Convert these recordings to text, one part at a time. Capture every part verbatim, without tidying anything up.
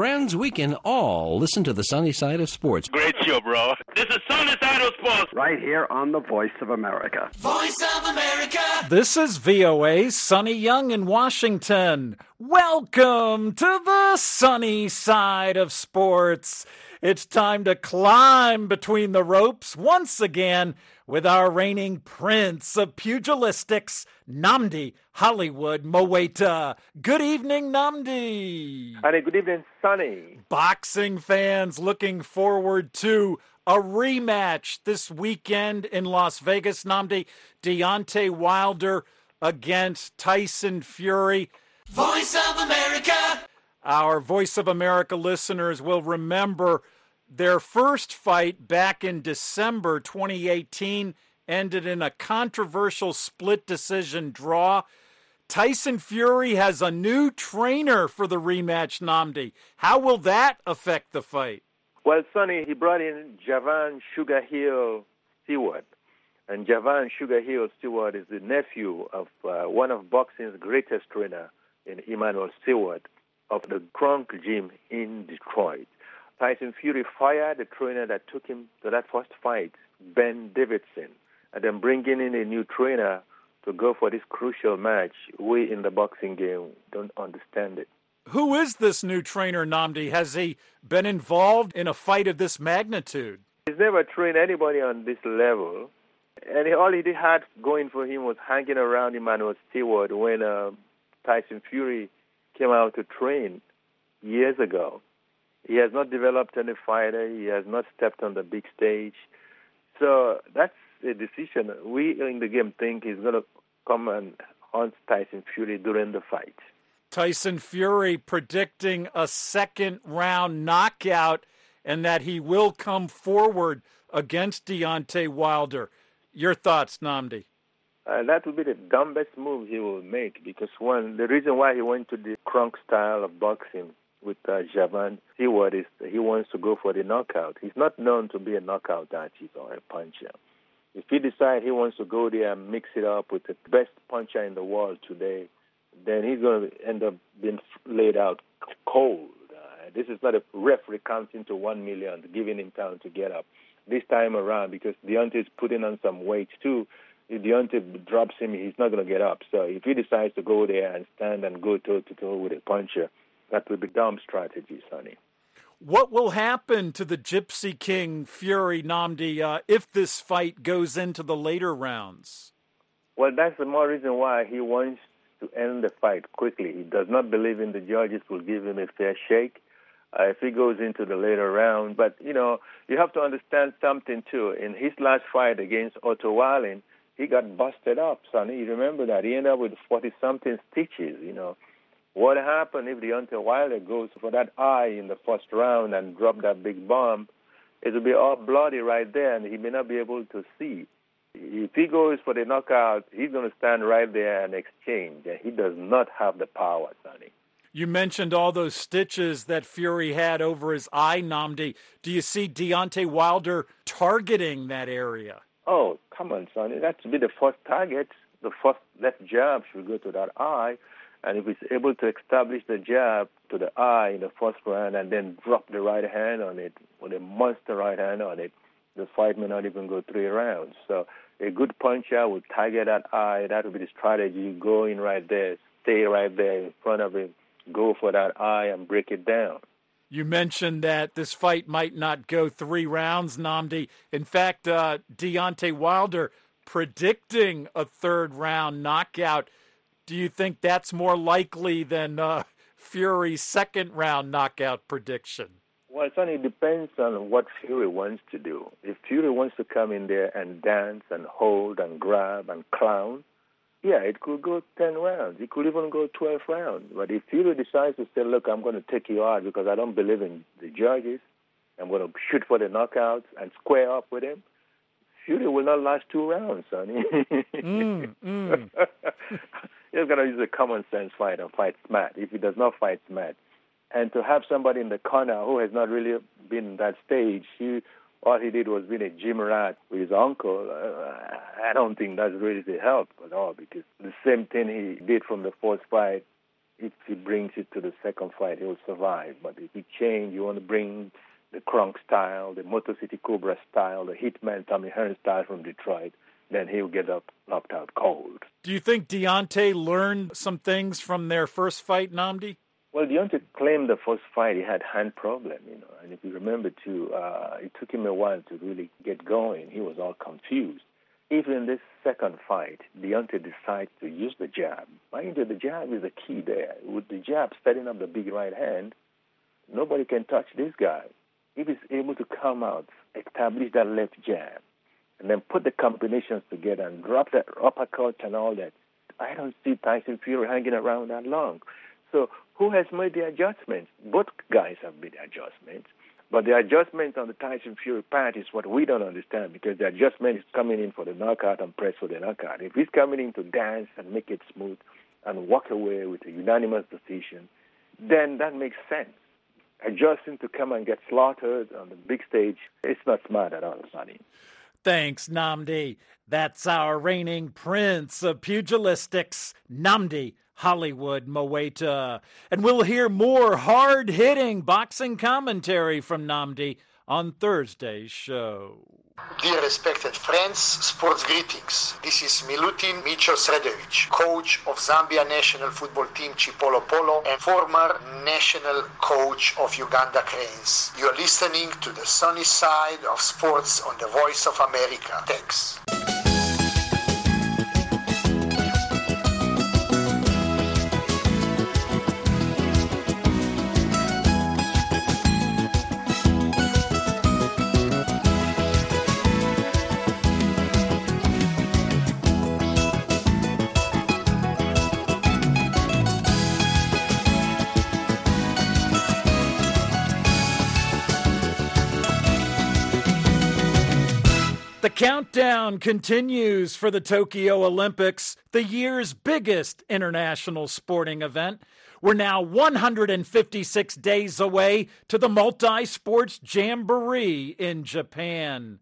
friends, we can all listen to the sunny side of sports. Great show, bro. This is Sunny Side of Sports. Right here on the Voice of America. Voice of America. This is V O A's Sonny Young in Washington. Welcome to the sunny side of sports. It's time to climb between the ropes once again with our reigning prince of pugilistics, Nnamdi Hollywood Mowaita. Good evening, Nnamdi. Honey, good evening, Sonny. Boxing fans looking forward to a rematch this weekend in Las Vegas, Nnamdi. Deontay Wilder against Tyson Fury. Voice of America. Our Voice of America listeners will remember their first fight back in December twenty eighteen ended in a controversial split decision draw. Tyson Fury has a new trainer for the rematch, Nnamdi. How will that affect the fight? Well, Sonny, he brought in Javan Sugar Hill Stewart. And Javan Sugar Hill Stewart is the nephew of uh, one of boxing's greatest trainer in Emmanuel Stewart of the Kronk Gym in Detroit. Tyson Fury fired the trainer that took him to that first fight, Ben Davidson, and then bringing in a new trainer to go for this crucial match. We in the boxing game don't understand it. Who is this new trainer, Nnamdi? Has he been involved in a fight of this magnitude? He's never trained anybody on this level, and he, all he had going for him was hanging around Emmanuel Stewart when uh, Tyson Fury came out to train years ago. He has not developed any fighter. He has not stepped on the big stage. So that's a decision. We in the game think he's going to come and hunt Tyson Fury during the fight. Tyson Fury predicting a second round knockout and that he will come forward against Deontay Wilder. Your thoughts, Nnamdi? Uh, that would be the dumbest move he will make because, one, the reason why he went to the Kronk style of boxing with uh, Javan Stewart is he wants to go for the knockout. He's not known to be a knockout artist or a puncher. If he decides he wants to go there and mix it up with the best puncher in the world today, then he's going to end up being laid out cold. Uh, this is not a referee counting to one million, giving him time to get up. This time around, because Deontay's putting on some weight too, if Deontay drops him, he's not going to get up. So if he decides to go there and stand and go toe-to-toe with a puncher, that would be dumb strategy, Sonny. What will happen to the Gypsy King Fury, Nnamdi, uh, if this fight goes into the later rounds? Well, that's the more reason why he wants to end the fight quickly. He does not believe in the judges will give him a fair shake uh, if he goes into the later round. But, you know, you have to understand something, too. In his last fight against Otto Wallin, he got busted up, Sonny. You remember that. He ended up with forty-something stitches, you know. What happened if Deontay Wilder goes for that eye in the first round and drop that big bomb? It will be all bloody right there, and he may not be able to see. If he goes for the knockout, he's going to stand right there and exchange. And he does not have the power, Sonny. You mentioned all those stitches that Fury had over his eye, Nnamdi. Do you see Deontay Wilder targeting that area? Oh, come on, Sonny. That should be the first target. The first left jab should go to that eye. And if he's able to establish the jab to the eye in the first round and then drop the right hand on it, with a monster right hand on it, the fight may not even go three rounds. So a good puncher will target that eye. That would be the strategy. Go in right there, stay right there in front of him, go for that eye and break it down. You mentioned that this fight might not go three rounds, Nnamdi. In fact, uh, Deontay Wilder predicting a third round knockout. Do you think that's more likely than uh, Fury's second round knockout prediction? Well, Sonny, it depends on what Fury wants to do. If Fury wants to come in there and dance and hold and grab and clown, yeah, it could go ten rounds. It could even go twelve rounds. But if Fury decides to say, look, I'm going to take you out because I don't believe in the judges, I'm going to shoot for the knockouts and square up with him, Fury will not last two rounds, Sonny. mm, mm. He's going to use a common sense fight and fight smart if he does not fight smart. And to have somebody in the corner who has not really been in that stage, he, all he did was being a gym rat with his uncle. Uh, I don't think that's really the help at all because the same thing he did from the first fight, if he brings it to the second fight, he will survive. But if he change, you want to bring the Kronk style, the Motor City Cobra style, the Hitman Tommy Hearn style from Detroit, then he'll get up knocked out cold. Do you think Deontay learned some things from their first fight, Nnamdi? Well, Deontay claimed the first fight he had hand problem, you know, and if you remember too, uh, it took him a while to really get going. He was all confused. Even in this second fight, Deontay decides to use the jab. Mind you, the jab is the key there. With the jab setting up the big right hand, nobody can touch this guy. If he's able to come out, establish that left jab, and then put the combinations together and drop that uppercut and all that, I don't see Tyson Fury hanging around that long. So who has made the adjustments? Both guys have made the adjustments. But the adjustment on the Tyson Fury part is what we don't understand, because the adjustment is coming in for the knockout and press for the knockout. If he's coming in to dance and make it smooth and walk away with a unanimous decision, then that makes sense. Adjusting to come and get slaughtered on the big stage, it's not smart at all, Sonny. Thanks, Nnamdi. That's our reigning prince of pugilistics, Nnamdi Hollywood Mwetu. And we'll hear more hard-hitting boxing commentary from Nnamdi on Thursday's show. Dear respected friends, sports greetings. This is Milutin Micho Sredovic, coach of Zambia national football team Chipolo Polo and former national coach of Uganda Cranes. You're listening to the sunny side of sports on the Voice of America. Thanks. The countdown continues for the Tokyo Olympics, the year's biggest international sporting event. We're now one hundred fifty-six days away to the multi-sports jamboree in Japan.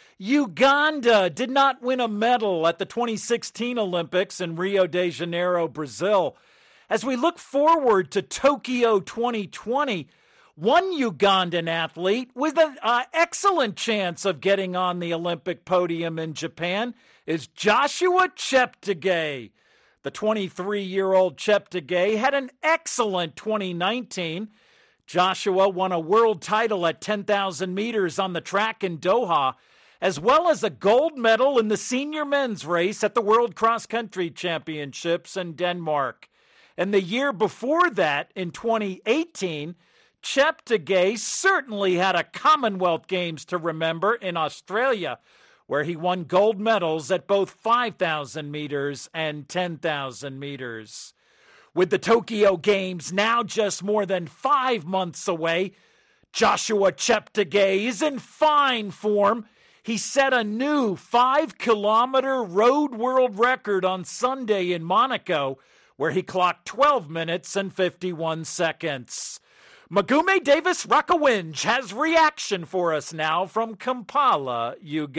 Uganda did not win a medal at the twenty sixteen Olympics in Rio de Janeiro, Brazil. As we look forward to Tokyo twenty twenty, one Ugandan athlete with an uh, excellent chance of getting on the Olympic podium in Japan is Joshua Cheptegei. The twenty-three-year-old Cheptegei had an excellent twenty nineteen. Joshua won a world title at ten thousand meters on the track in Doha, as well as a gold medal in the senior men's race at the World Cross Country Championships in Denmark. And the year before that, in twenty eighteen, Cheptegei certainly had a Commonwealth Games to remember in Australia, where he won gold medals at both five thousand meters and ten thousand meters. With the Tokyo Games now just more than five months away, Joshua Cheptegei is in fine form. He set a new five-kilometer road world record on Sunday in Monaco, where he clocked twelve minutes and fifty-one seconds. Magume Davis Rakawinj has reaction for us now from Kampala,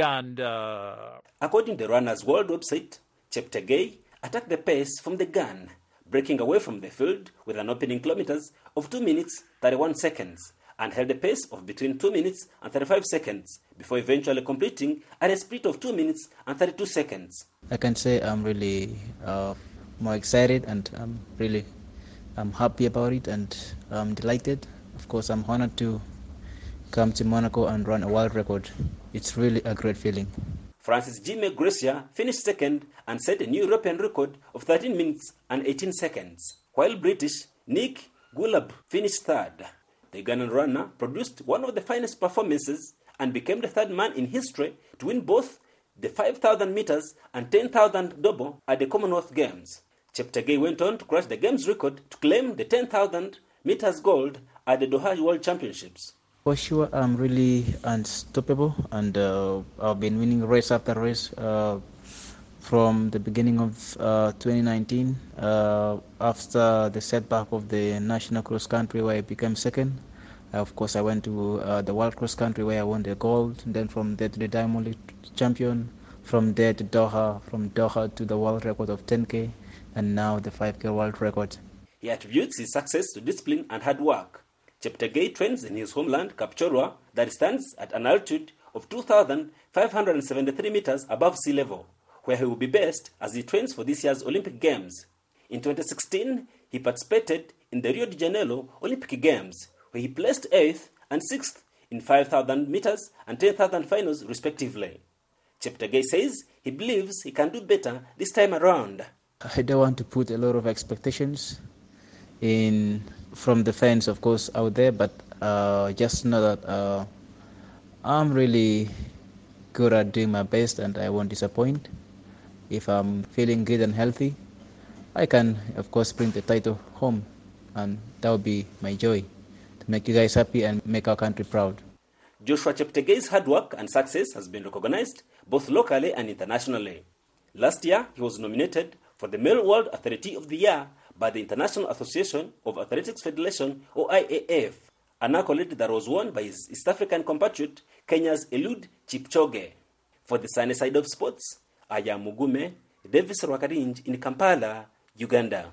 Uganda. According to the Runners World website, Cheptegei attacked the pace from the gun, breaking away from the field with an opening kilometers of two minutes thirty-one seconds and held a pace of between two minutes and thirty-five seconds before eventually completing at a speed of two minutes and thirty-two seconds. I can say I'm really uh, more excited and I'm really I'm happy about it and I'm delighted. Of course, I'm honored to come to Monaco and run a world record. It's really a great feeling. Francis Jimmy Gracia finished second and set a new European record of thirteen minutes and eighteen seconds, while British Nick Gulab finished third. The Ugandan runner produced one of the finest performances and became the third man in history to win both the five thousand meters and ten thousand double at the Commonwealth Games. Cheptegei went on to crush the game's record to claim the ten thousand meters gold at the Doha World Championships. For sure, I'm really unstoppable, and uh, I've been winning race after race uh, from the beginning of uh, twenty nineteen. Uh, after the setback of the national cross country, where I became second, of course, I went to uh, the World Cross Country, where I won the gold. And then from there to the Diamond League champion. From there to Doha. From Doha to the world record of ten K. And now the five K world record. He attributes his success to discipline and hard work. Cheptegei trains in his homeland, Kapchorwa, that stands at an altitude of two thousand five hundred seventy-three meters above sea level, where he will be based as he trains for this year's Olympic Games. In twenty sixteen, he participated in the Rio de Janeiro Olympic Games, where he placed eighth and sixth in five thousand meters and ten thousand finals respectively. Cheptegei says he believes he can do better this time around. I don't want to put a lot of expectations in from the fans, of course, out there, but uh, just know that uh, I'm really good at doing my best and I won't disappoint. If I'm feeling good and healthy, I can, of course, bring the title home, and that would be my joy, to make you guys happy and make our country proud. Joshua Cheptegei's hard work and success has been recognized both locally and internationally. Last year, he was nominated for the Male World Athlete of the Year by the International Association of Athletics Federation, or I A F, an accolade that was won by his East African compatriot, Kenya's Eliud Kipchoge. For the sunny side of sports, I am Mugume, Davis Rwakarinj in Kampala, Uganda.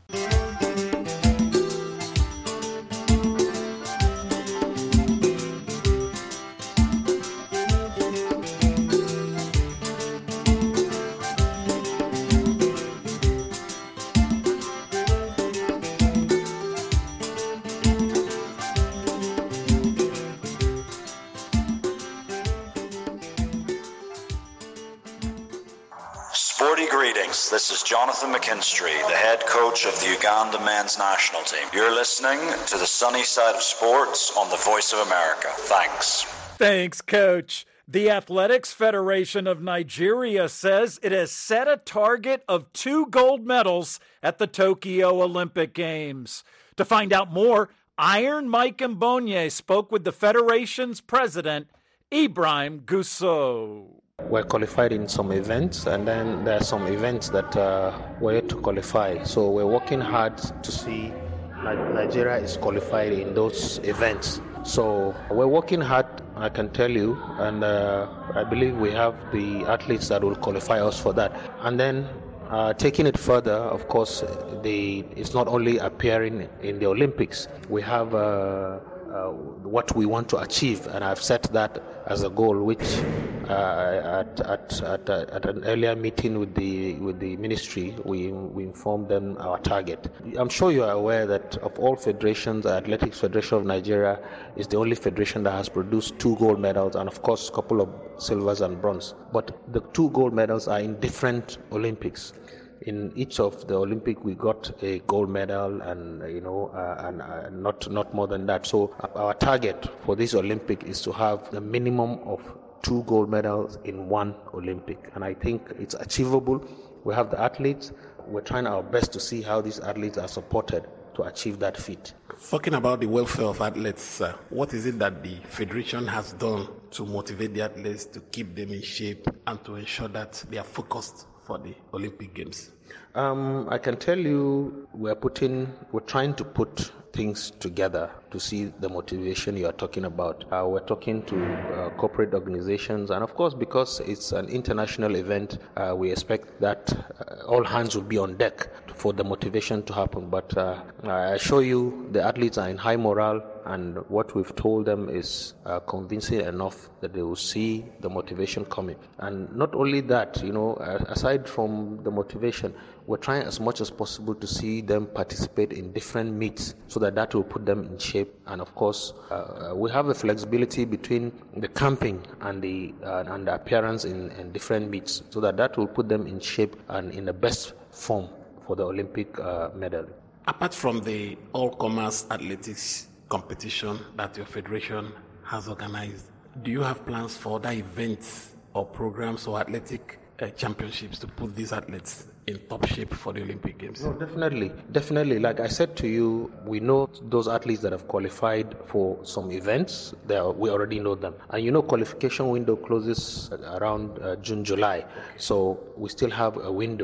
Sporty greetings. This is Jonathan McKinstry, the head coach of the Uganda men's national team. You're listening to the sunny side of sports on the Voice of America. Thanks. Thanks, Coach. The Athletics Federation of Nigeria says it has set a target of two gold medals at the Tokyo Olympic Games. To find out more, Iron Mike Mbonye spoke with the federation's president, Ibrahim Gusso. We're qualified in some events, and then there are some events that uh, we're yet to qualify. So we're working hard to see Nigeria is qualified in those events. So we're working hard, I can tell you, and uh, I believe we have the athletes that will qualify us for that. And then uh, taking it further, of course, the, it's not only appearing in the Olympics. We have uh, uh, what we want to achieve, and I've set that as a goal, which uh, at, at, at, at an earlier meeting with the with the ministry, we we informed them our target. I'm sure you are aware that of all federations, the Athletics Federation of Nigeria is the only federation that has produced two gold medals and, of course, a couple of silvers and bronze. But the two gold medals are in different Olympics. In each of the Olympic, we got a gold medal, and you know, uh, and uh, not not more than that. So our target for this Olympic is to have the minimum of two gold medals in one Olympic, and I think it's achievable. We have the athletes. We're trying our best to see how these athletes are supported to achieve that feat. Talking about the welfare of athletes, uh, what is it that the Federation has done to motivate the athletes, to keep them in shape, and to ensure that they are focused for the Olympic Games? Um, I can tell you we're putting, we're trying to put things together to see the motivation you are talking about. Uh, we're talking to uh, corporate organizations, and of course, because it's an international event, uh, we expect that uh, all hands will be on deck for the motivation to happen. But uh, I assure you, the athletes are in high morale, and what we've told them is uh, convincing enough that they will see the motivation coming. And not only that, you know, aside from the motivation, we're trying as much as possible to see them participate in different meets so that that will put them in shape. And of course, uh, we have a flexibility between the camping and the uh, and the appearance in, in different meets, so that that will put them in shape and in the best form for the Olympic uh, medal. Apart from the all-comers athletics competition that your federation has organized, do you have plans for other events or programs or athletic uh, championships to put these athletes in top shape for the Olympic Games? No, definitely. Definitely. Like I said to you, we know those athletes that have qualified for some events. They are, we already know them. And you know, qualification window closes around uh, June, July. So we still have a window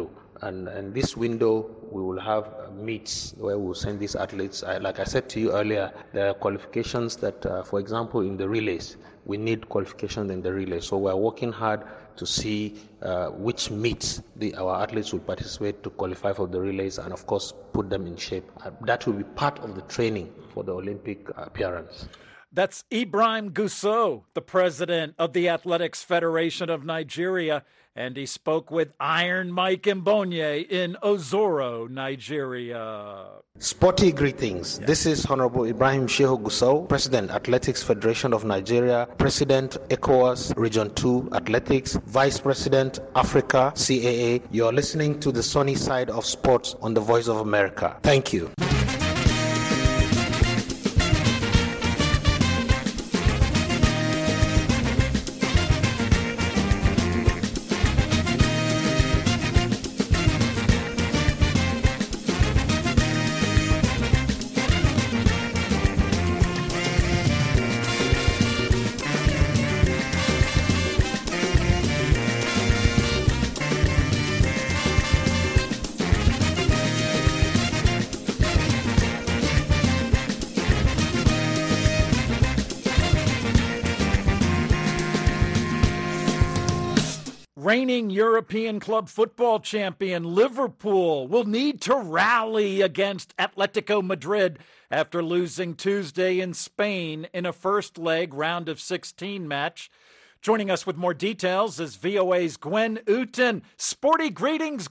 and in this window we will have meets where we'll send these athletes. I, like I said to you earlier, there are qualifications that, uh, for example, in the relays, we need qualifications in the relays. So we're working hard to see uh, which meets the, our athletes will participate to qualify for the relays and, of course, put them in shape. Uh, that will be part of the training for the Olympic appearance. That's Ibrahim Gusau, the president of the Athletics Federation of Nigeria, and he spoke with Iron Mike Mbonye in Ozoro, Nigeria. Sporty greetings. Yeah. This is Honorable Ibrahim Shehu Gusau, President, Athletics Federation of Nigeria, President, ECOWAS Region two Athletics, Vice President, Africa, C A A. You are listening to the sunny side of sports on the Voice of America. Thank you. Reigning European club football champion Liverpool will need to rally against Atletico Madrid after losing Tuesday in Spain in a first leg round of sixteen match. Joining us with more details is V O A's Gwen Uten. Sporty greetings,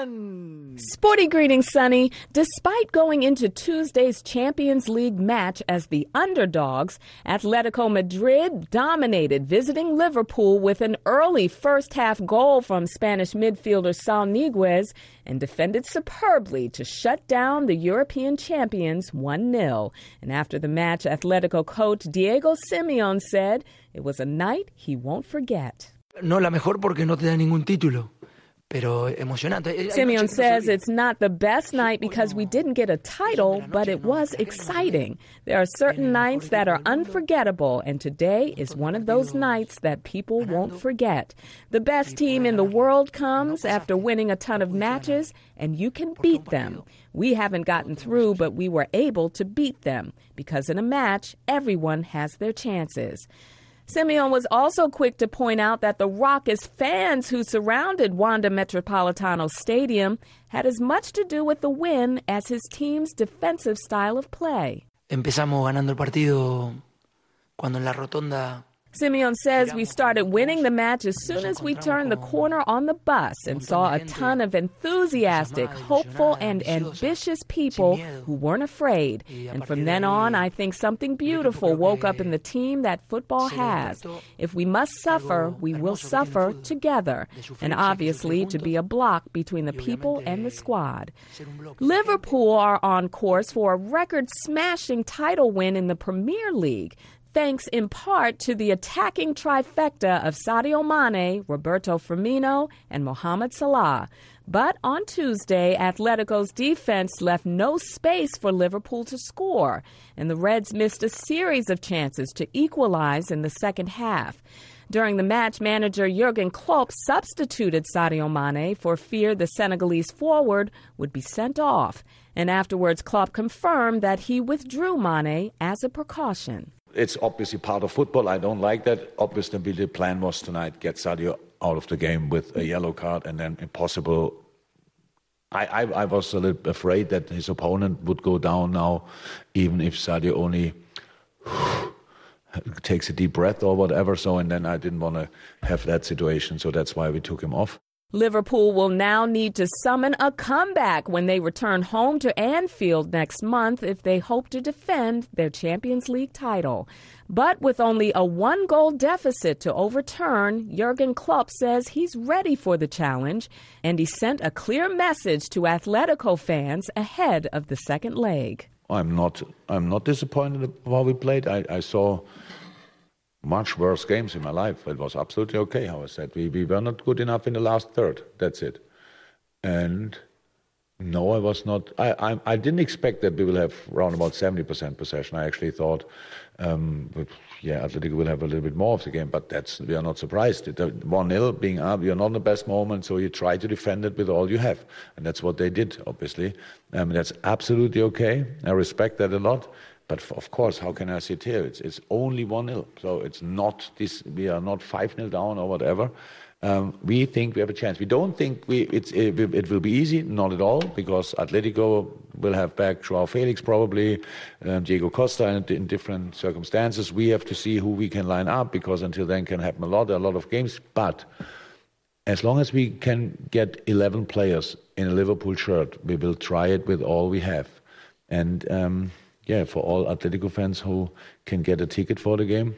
Gwen. Sporty greetings, Sonny. Despite going into Tuesday's Champions League match as the underdogs, Atletico Madrid dominated visiting Liverpool with an early first-half goal from Spanish midfielder Saul Niguez and defended superbly to shut down the European champions one nil. And after the match, Atletico coach Diego Simeone said it was a night he won't forget. No la mejor porque no te da ningún título. Pero emocionante. Simeone says it's not the best night because we didn't get a title, but it was exciting. There are certain nights that are unforgettable, and today is one of those nights that people won't forget. The best team in the world comes after winning a ton of matches, and you can beat them. We haven't gotten through, but we were able to beat them, because in a match, everyone has their chances. Simeone was also quick to point out that the raucous fans who surrounded Wanda Metropolitano Stadium had as much to do with the win as his team's defensive style of play. Empezamos ganando el partido cuando en la rotonda. Simeone says we started winning the match as soon as we turned the corner on the bus and saw a ton of enthusiastic, hopeful, and ambitious people who weren't afraid. And from then on, I think something beautiful woke up in the team that football has. If we must suffer, we will suffer together. And obviously, to be a block between the people and the squad. Liverpool are on course for a record-smashing title win in the Premier League, thanks in part to the attacking trifecta of Sadio Mane, Roberto Firmino, and Mohamed Salah. But on Tuesday, Atletico's defense left no space for Liverpool to score, and the Reds missed a series of chances to equalize in the second half. During the match, manager Jurgen Klopp substituted Sadio Mane for fear the Senegalese forward would be sent off. And afterwards, Klopp confirmed that he withdrew Mane as a precaution. It's obviously part of football. I don't like that. Obviously, the plan was tonight get Sadio out of the game with a yellow card, and then impossible. I, I, I was a little afraid that his opponent would go down now, even if Sadio only takes a deep breath or whatever. So, and then I didn't want to have that situation, so that's why we took him off. Liverpool will now need to summon a comeback when they return home to Anfield next month if they hope to defend their Champions League title. But with only a one-goal deficit to overturn, Jurgen Klopp says he's ready for the challenge, and he sent a clear message to Atletico fans ahead of the second leg. I'm not, I'm not disappointed with how we played. I, I saw much worse games in my life. It was absolutely okay, how I said. We, we were not good enough in the last third. That's it. And No, I was not. I, I I didn't expect that we will have around about seventy percent possession. I actually thought, um, but yeah, Atletico will have a little bit more of the game. But that's we are not surprised. one nil being up, you're not in the best moment, so you try to defend it with all you have, and that's what they did. Obviously, um, that's absolutely okay. I respect that a lot. But of course, how can I sit here? It's it's only one nil, so it's not this. We are not five nil down or whatever. Um, we think we have a chance. We don't think we it's, it, it will be easy, not at all, because Atletico will have back Joao Felix probably, um, Diego Costa in, in different circumstances. We have to see who we can line up, because until then can happen a lot, a lot of games. But as long as we can get eleven players in a Liverpool shirt, we will try it with all we have. And um, yeah, for all Atletico fans who can get a ticket for the game,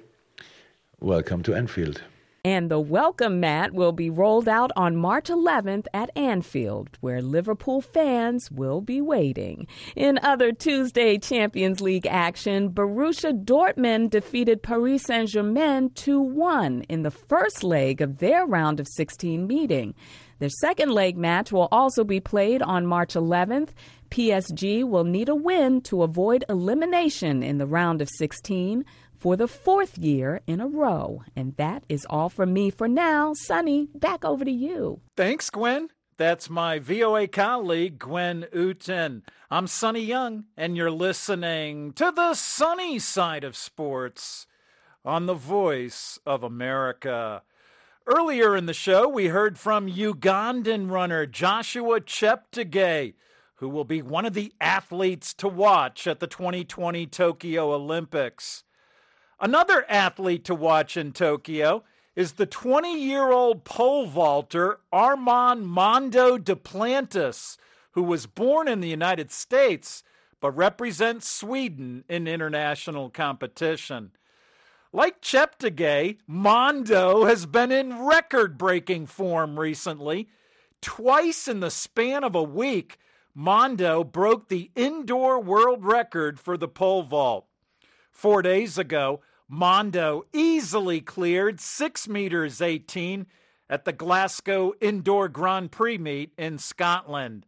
welcome to Anfield. And the welcome mat will be rolled out on March eleventh at Anfield, where Liverpool fans will be waiting. In other Tuesday Champions League action, Borussia Dortmund defeated Paris Saint-Germain two one in the first leg of their round of sixteen meeting. Their second leg match will also be played on March eleventh. P S G will need a win to avoid elimination in the round of sixteen. For the fourth year in a row. And that is all from me for now. Sonny, back over to you. Thanks, Gwen. That's my V O A colleague, Gwen Uten. I'm Sonny Young, and you're listening to the sunny side of sports on the Voice of America. Earlier in the show, we heard from Ugandan runner Joshua Cheptegei, who will be one of the athletes to watch at the twenty twenty Tokyo Olympics. Another athlete to watch in Tokyo is the twenty-year-old pole vaulter Armand Mondo Duplantis, who was born in the United States but represents Sweden in international competition. Like Cheptegei, Mondo has been in record-breaking form recently. Twice in the span of a week, Mondo broke the indoor world record for the pole vault. Four days ago, Mondo easily cleared six meters eighteen at the Glasgow Indoor Grand Prix meet in Scotland.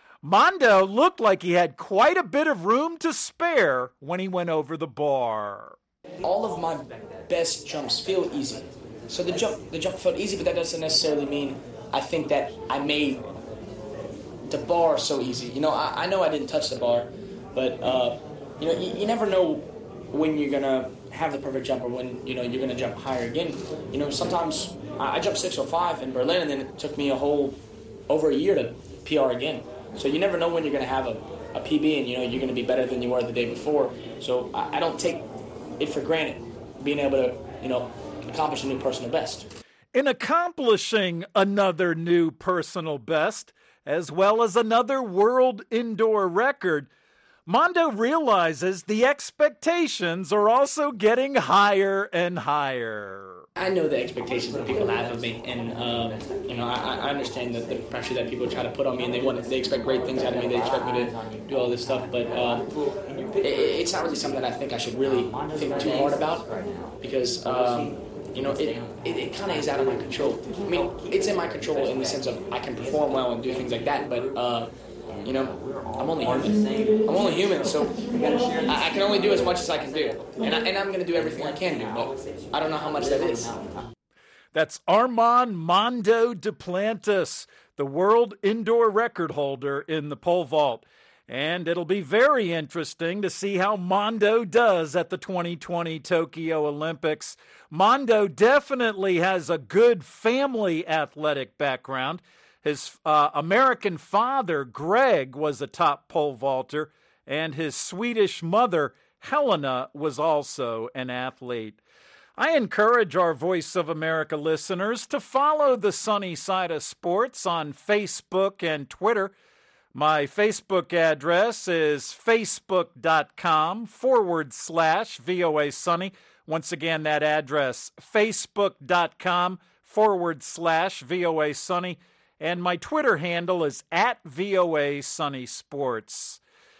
Mondo looked like he had quite a bit of room to spare when he went over the bar. All of my best jumps feel easy. So the jump the jump felt easy, but that doesn't necessarily mean I think that I made the bar so easy. You know, I, I know I didn't touch the bar, but uh, you know, you, you never know when you're gonna have the perfect jump or when, you know, you're gonna jump higher again. You know, sometimes I, I jumped six oh five in Berlin, and then it took me a whole over a year to P R again. So you never know when you're gonna have a, a P B, and you know you're gonna be better than you were the day before. So I, I don't take it for granted being able to, you know, accomplish a new personal best. In accomplishing another new personal best, as well as another world indoor record, Mondo realizes the expectations are also getting higher and higher. I know the expectations that people have of me, and um, you know, I, I understand the, the pressure that people try to put on me, and they want, they expect great things out of me. They expect me to do all this stuff, but um, it, it's not really something that I think I should really think too hard about, because um, you know, it it, it kind of is out of my control. I mean, it's in my control in the sense of I can perform well and do things like that, but. Uh, You know, I'm only human. I'm only human, so I, I can only do as much as I can do. And, I, and I'm going to do everything I can do, but I don't know how much that is. That's Armand Mondo Duplantis, the world indoor record holder in the pole vault. And it'll be very interesting to see how Mondo does at the twenty twenty Tokyo Olympics. Mondo definitely has a good family athletic background. His uh, American father, Greg, was a top pole vaulter, and his Swedish mother, Helena, was also an athlete. I encourage our Voice of America listeners to follow the Sunny Side of Sports on Facebook and Twitter. My Facebook address is facebook.com forward slash VOA Sunny. Once again, that address, facebook.com forward slash VOA Sunny. And my Twitter handle is at V O A Sunny Sports.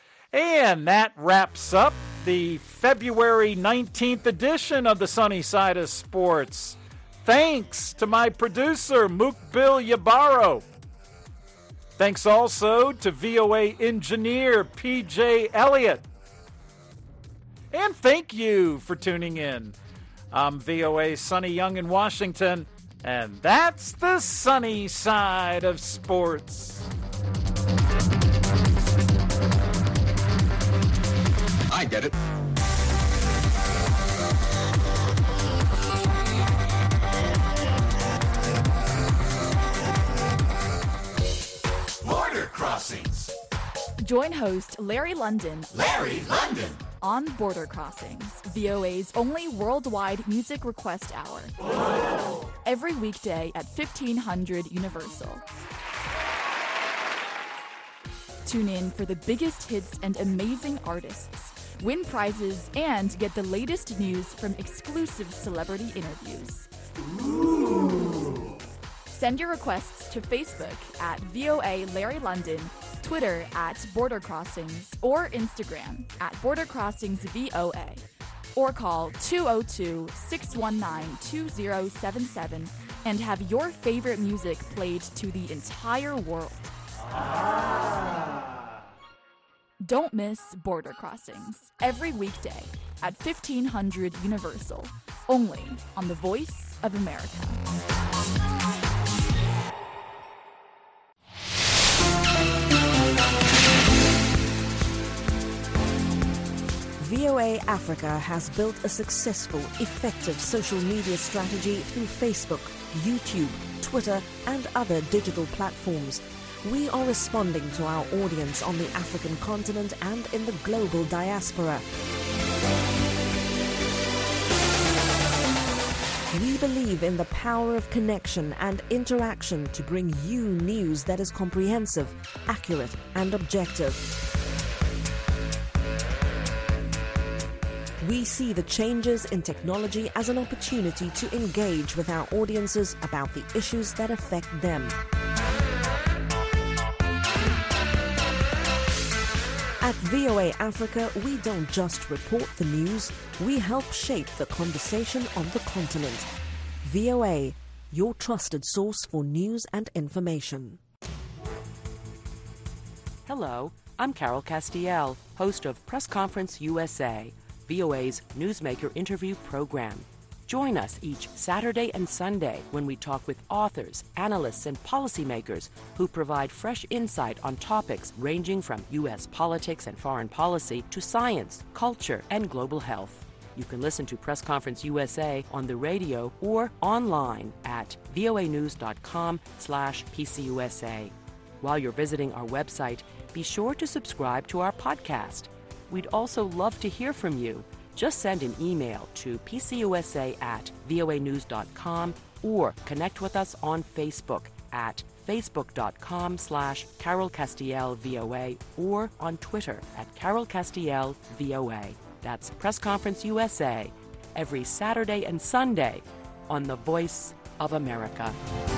And that wraps up the February nineteenth edition of the Sunny Side of Sports. Thanks to my producer, Mukbil Yabaro. Thanks also to V O A engineer P J Elliott. And thank you for tuning in. I'm V O A's Sonny Young in Washington, and that's the sunny side of sports. I get it. Border Crossings. Join host Larry London. Larry London. On Border Crossings, V O A's only worldwide music request hour. Whoa. Every weekday at fifteen hundred Universal. Tune in for the biggest hits and amazing artists, win prizes, and get the latest news from exclusive celebrity interviews. Ooh. Send your requests to Facebook at V O A Larry London, Twitter at Border Crossings, or Instagram at Border Crossings V O A. Or call two oh two, six one nine, two oh seven seven and have your favorite music played to the entire world. Ah. Don't miss Border Crossings every weekday at fifteen hundred Universal, only on the Voice of America. V O A Africa has built a successful, effective social media strategy through Facebook, YouTube, Twitter, and other digital platforms. We are responding to our audience on the African continent and in the global diaspora. We believe in the power of connection and interaction to bring you news that is comprehensive, accurate, and objective. We see the changes in technology as an opportunity to engage with our audiences about the issues that affect them. At V O A Africa, we don't just report the news, we help shape the conversation on the continent. V O A, your trusted source for news and information. Hello, I'm Carol Castiel, host of Press Conference U S A, V O A's Newsmaker interview program. Join us each Saturday and Sunday when we talk with authors, analysts, and policymakers who provide fresh insight on topics ranging from U S politics and foreign policy to science, culture, and global health. You can listen to Press Conference U S A on the radio or online at voanews.com slash PCUSA. While you're visiting our website, be sure to subscribe to our podcast. We'd also love to hear from you. Just send an email to pcusa at voanews dot com or connect with us on Facebook at facebook.com slash Carol Castiel VOA or on Twitter at Carol Castiel VOA. That's Press Conference U S A every Saturday and Sunday on the Voice of America.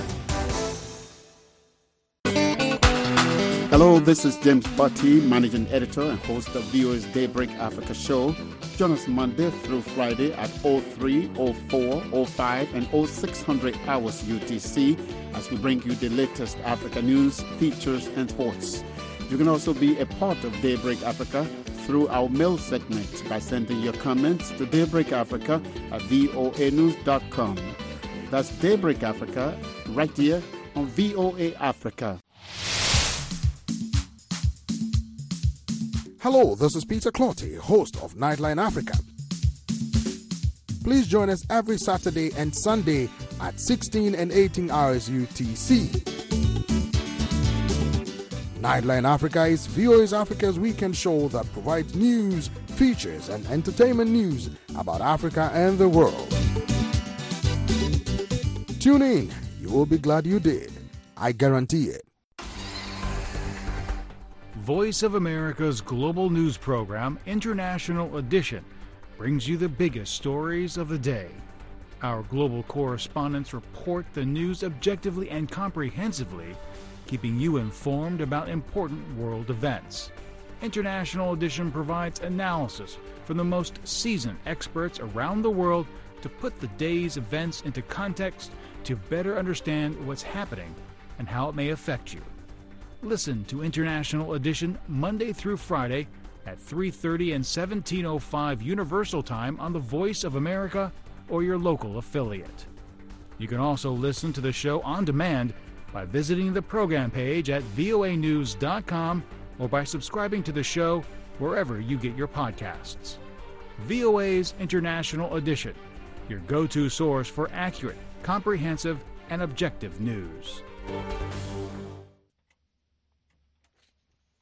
Hello, this is James Butty, Managing Editor and host of V O A's Daybreak Africa show. Join us Monday through Friday at oh three, oh four, oh five, and oh six hundred hours U T C as we bring you the latest Africa news, features, and sports. You can also be a part of Daybreak Africa through our mail segment by sending your comments to Daybreak Africa at voa news dot com. That's Daybreak Africa right here on V O A Africa. Hello, this is Peter Clotty, host of Nightline Africa. Please join us every Saturday and Sunday at sixteen and eighteen hours U T C. Nightline Africa is V O A's Africa's weekend show that provides news, features, and entertainment news about Africa and the world. Tune in. You will be glad you did. I guarantee it. Voice of America's global news program, International Edition, brings you the biggest stories of the day. Our global correspondents report the news objectively and comprehensively, keeping you informed about important world events. International Edition provides analysis from the most seasoned experts around the world to put the day's events into context to better understand what's happening and how it may affect you. Listen to International Edition Monday through Friday at three thirty and seventeen oh five Universal Time on the Voice of America or your local affiliate. You can also listen to the show on demand by visiting the program page at voa news dot com or by subscribing to the show wherever you get your podcasts. V O A's International Edition, your go-to source for accurate, comprehensive, and objective news.